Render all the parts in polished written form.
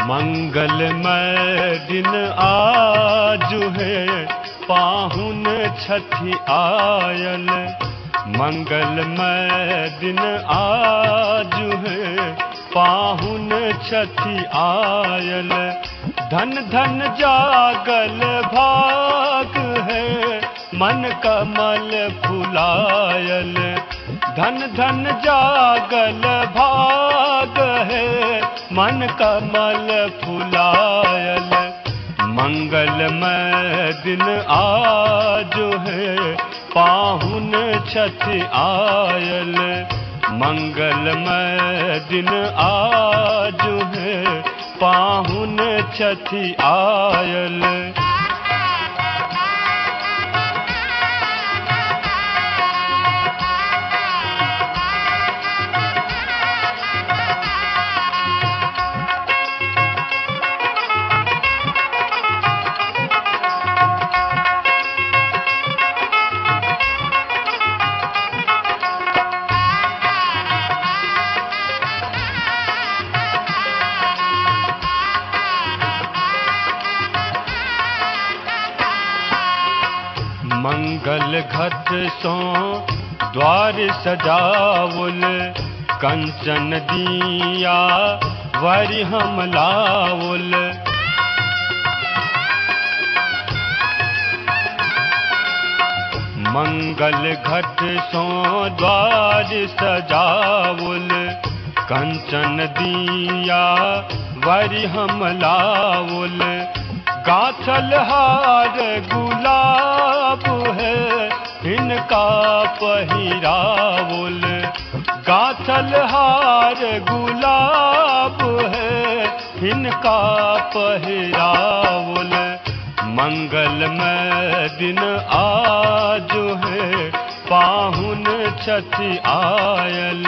मंगलमय दिन आज है, पाहुन छठी आयल। मंगलमय दिन आज है, पाहुन छठी आयल। धन धन जागल भाग है, मन कमल फुलायल। धन धन जागल भाग है, मन कमल फुलायल। मंगलमय दिन आज है, पाहुन छठी आयल। मंगलमय दिन आज है, पाहुन छठी आयल। मंगल घट सो द्वार सजावल। कंचन दिया वरि हम लावल। मंगल घट सो द्वार सजावल। कंचन दिया वरि हम लावल। गाथल हार गुलाब है, इनका पहिरावल। गाथल हार गुलाब है, इनका पहिरावल। मंगलमय दिन आज है, पाहुन छठी आयल।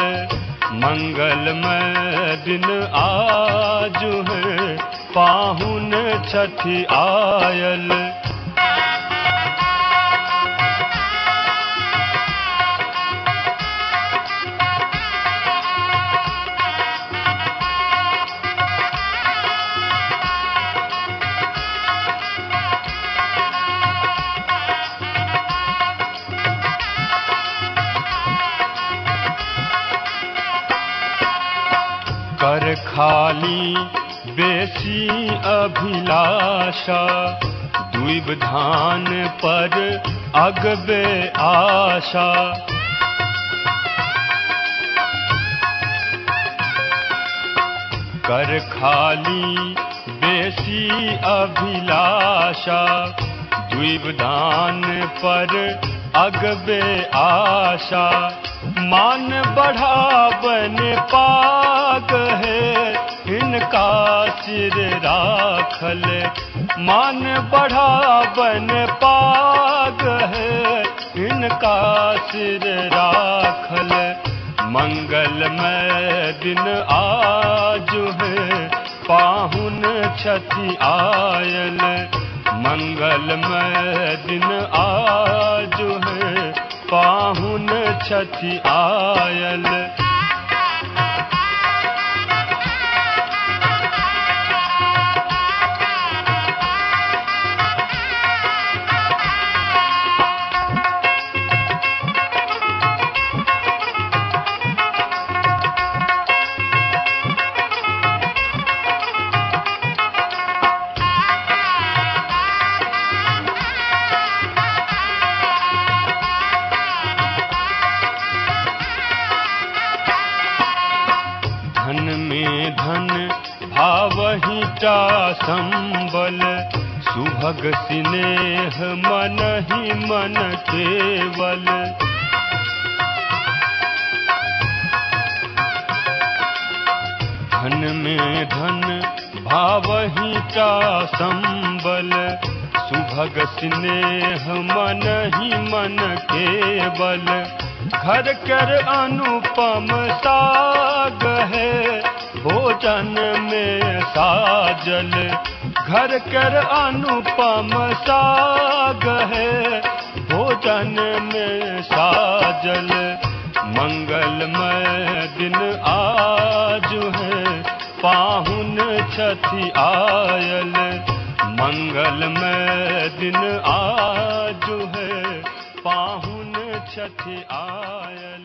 मंगलमय दिन आज है, पाहुन छठी आयल। कर खाली बेसी अभिलाषा, द्वीप धान पर अगबे आशा। कर खाली बेसी अभिलाषा, द्वीप धान पर अगबे आशा। मान बढ़ावन पाग है, इनका सिर राखल। मान बढ़ावन पाग है, इनका सिर राखल। मंगलमय दिन आज है, पाहुन छठी आयल। मंगलमय दिन आज है, पाहुन छठी आयल। धन में धन भावहि टा संबल। सुभग स्नेह मन ही मन केवल। धन में धन भावहि टा संबल। सुभग स्नेह मन ही मन केवल। घर कर अनुपम साग है, भोजन में साजल। घर कर अनुपम साग है, भोजन में साजल। मंगलमय दिन आज है, पाहुन छथि आयल, मंगलमय दिन आज है, पाहुन छथि आयल।